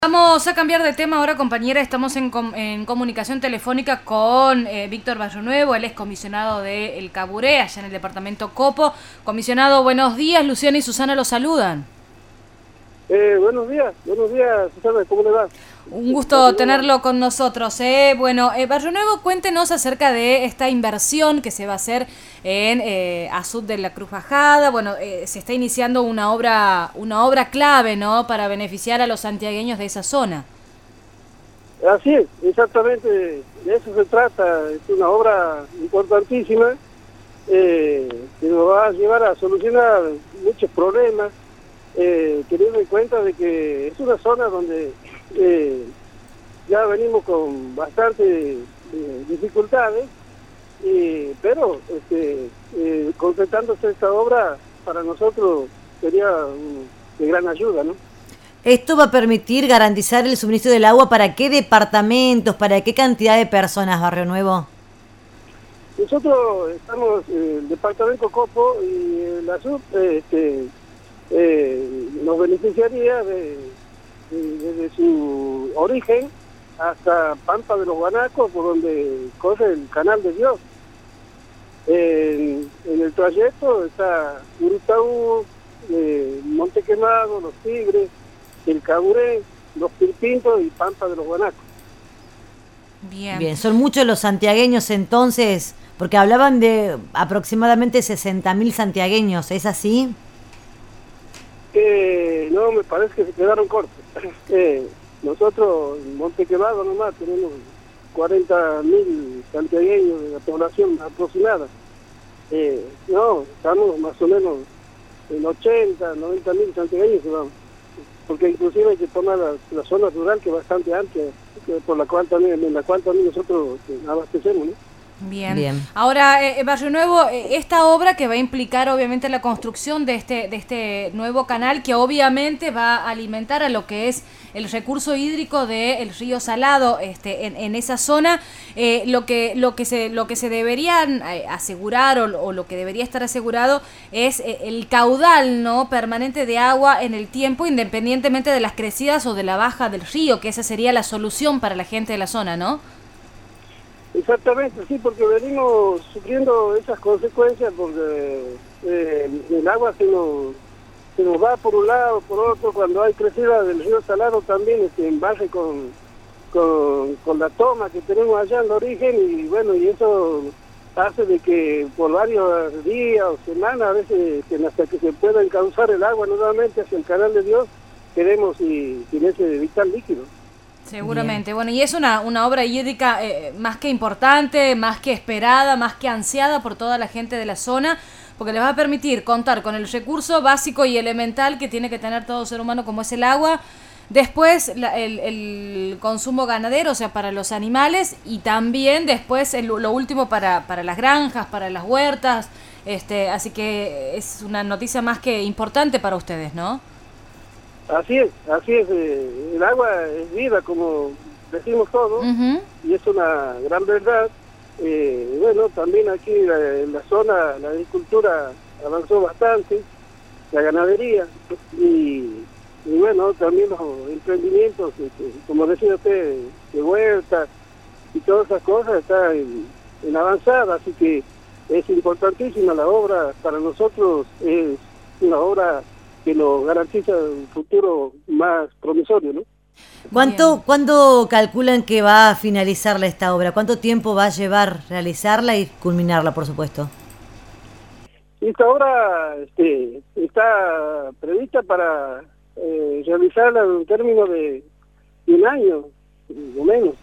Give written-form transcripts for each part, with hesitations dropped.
Vamos a cambiar de tema ahora, compañera. Estamos en comunicación telefónica con Víctor Barrionuevo. Él es comisionado de El Caburé, allá en el departamento Copo. Comisionado, buenos días. Luciana y Susana lo saludan. Buenos días, Susana, ¿cómo le va? Un gusto tenerlo con nosotros. Bueno, Barrionuevo, cuéntenos acerca de esta inversión que se va a hacer en Azud de la Cruz Bajada. Bueno, se está iniciando una obra clave, ¿no?, para beneficiar a los santiagueños de esa zona. Así es, exactamente, de eso se trata. Es una obra importantísima que nos va a llevar a solucionar muchos problemas, teniendo en cuenta de que es una zona donde ya venimos con bastante dificultades, pero concretándose esta obra para nosotros sería de gran ayuda, ¿no? ¿Esto va a permitir garantizar el suministro del agua para qué departamentos, para qué cantidad de personas, Barrionuevo? Nosotros estamos en el departamento Copo y la SUB nos beneficiaría desde su origen hasta Pampa de los Guanacos, por donde corre el Canal de Dios. En el trayecto está Urutaú, Monte Quemado, Los Tigres, El Caburé, Los Pirpintos y Pampa de los Guanacos. Bien, son muchos los santiagueños entonces, porque hablaban de aproximadamente 60.000 santiagueños, ¿es así? No, me parece que se quedaron cortos. Nosotros en Monte Quemado nomás tenemos 40.000 santiagueños de la población aproximada. No, estamos más o menos en 90.000 santiagueños, vamos. Porque inclusive hay que tomar la zona rural, que es bastante amplia, en la cual también nosotros abastecemos, ¿no? Bien. Ahora, Barrionuevo, esta obra que va a implicar obviamente la construcción de este nuevo canal, que obviamente va a alimentar a lo que es el recurso hídrico del río Salado en esa zona, lo que se deberían asegurar o lo que debería estar asegurado es el caudal, ¿no?, permanente de agua en el tiempo, independientemente de las crecidas o de la baja del río, que esa sería la solución para la gente de la zona, ¿no? Exactamente, sí, porque venimos sufriendo esas consecuencias, porque el agua se nos va por un lado, por otro. Cuando hay crecida del río Salado también en base con la toma que tenemos allá en el origen, y bueno, y eso hace de que por varios días o semanas, a veces hasta que se pueda encauzar el agua nuevamente hacia el Canal de Dios, quedemos sin ese vital líquido. Seguramente. Bien. Bueno, y es una obra hídrica más que importante, más que esperada, más que ansiada por toda la gente de la zona, porque les va a permitir contar con el recurso básico y elemental que tiene que tener todo ser humano, como es el agua. Después el consumo ganadero, o sea, para los animales, y también después lo último para las granjas, para las huertas. Así que es una noticia más que importante para ustedes, ¿no? Así es, el agua es vida, como decimos todos, y es una gran verdad. Bueno, también aquí en la zona la agricultura avanzó bastante, la ganadería, y bueno, también los emprendimientos, como decía usted, de huertas y todas esas cosas están en avanzada, así que es importantísima la obra. Para nosotros es una obra que nos garantiza un futuro más promisorio, ¿no? ¿Cuándo calculan que va a finalizarla esta obra? ¿Cuánto tiempo va a llevar realizarla y culminarla, por supuesto? Esta obra está prevista para realizarla en un término de un año, o menos.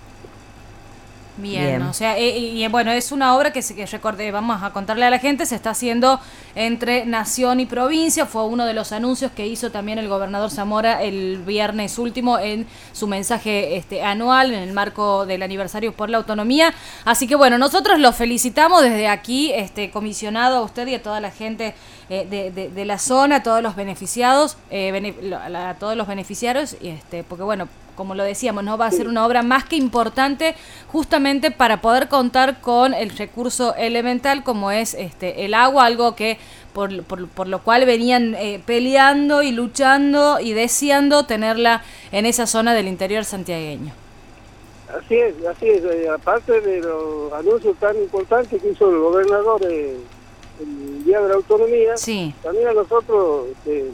Bien, o sea, y bueno, es una obra que recordé, vamos a contarle a la gente, se está haciendo entre nación y provincia. Fue uno de los anuncios que hizo también el gobernador Zamora el viernes último en su mensaje anual en el marco del aniversario por la autonomía. Así que bueno, nosotros lo felicitamos desde aquí, comisionado, a usted y a toda la gente de la zona, a todos los beneficiados, a todos los beneficiarios, porque bueno, como lo decíamos, no va a ser una obra más que importante justamente para poder contar con el recurso elemental como es el agua, algo que por lo cual venían peleando y luchando y deseando tenerla en esa zona del interior santiagueño. Así es. Aparte de los anuncios tan importantes que hizo el gobernador el Día de la Autonomía, sí, también a nosotros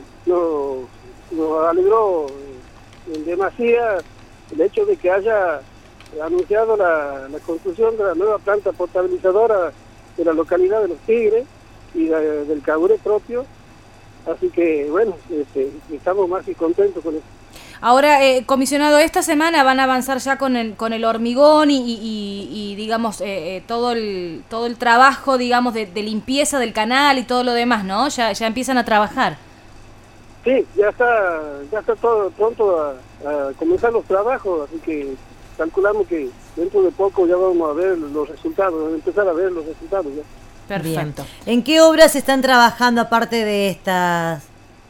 nos alegró en demasía el hecho de que haya anunciado la construcción de la nueva planta potabilizadora de la localidad de Los Tigres y del Caburé propio. Así que, bueno, estamos más que contentos con eso. Ahora, comisionado, esta semana van a avanzar ya con el hormigón y digamos, todo el trabajo, digamos, de limpieza del canal y todo lo demás, ¿no? Ya empiezan a trabajar. Sí, ya está todo pronto a comenzar los trabajos, así que calculamos que dentro de poco ya vamos a ver los resultados, empezar a ver los resultados ya. Perfecto. Bien. ¿En qué obras están trabajando aparte de estas?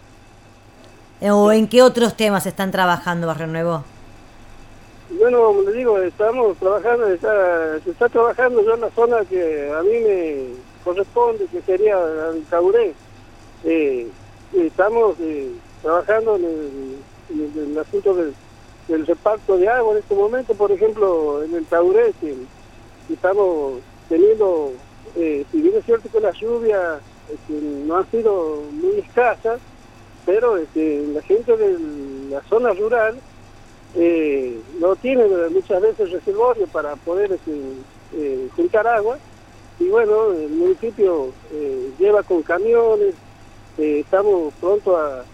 ¿O en qué otros temas están trabajando Barrio Nuevo? Bueno, como le digo, estamos trabajando, se está trabajando ya en la zona que a mí me corresponde, que sería el Caburé. Estamos trabajando en el asunto del reparto de agua en este momento. Por ejemplo, en el Caburé estamos teniendo, si bien es cierto que las lluvias no han sido muy escasas, pero la gente de la zona rural no tiene muchas veces reservorio para poder juntar agua, y bueno, el municipio lleva con camiones. Estamos pronto a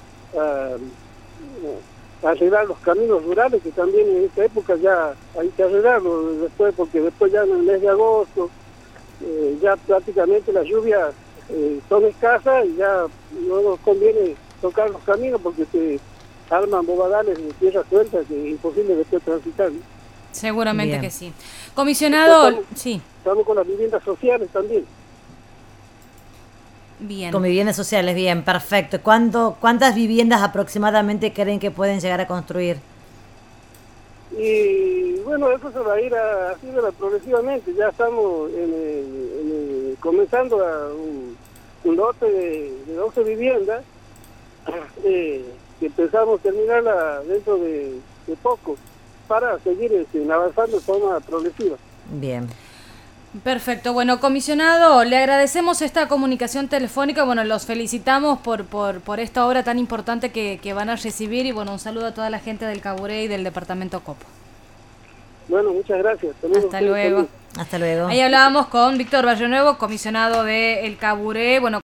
arreglar los caminos rurales, que también en esta época ya hay que arreglarlos porque después ya en el mes de agosto ya prácticamente las lluvias son escasas y ya no nos conviene tocar los caminos porque se arman bobadales de tierra suelta que es imposible después transitar, ¿no? Seguramente Bien. Que sí. Comisionado, sí. Estamos con las viviendas sociales también. Bien. Con viviendas sociales, bien, perfecto. ¿Cuántas viviendas aproximadamente creen que pueden llegar a construir? Y bueno, eso se va a ir haciendo progresivamente. Ya estamos comenzando a un lote de 12 viviendas que pensamos terminarla dentro de poco para seguir avanzando de forma progresiva. Bien. Perfecto. Bueno, comisionado, le agradecemos esta comunicación telefónica. Bueno, los felicitamos por esta obra tan importante que van a recibir y bueno, un saludo a toda la gente del Caburé y del departamento Copo. Bueno, muchas gracias. Hasta luego. Hasta luego. Ahí hablábamos con Víctor Barrio Nuevo, comisionado del Caburé. Bueno,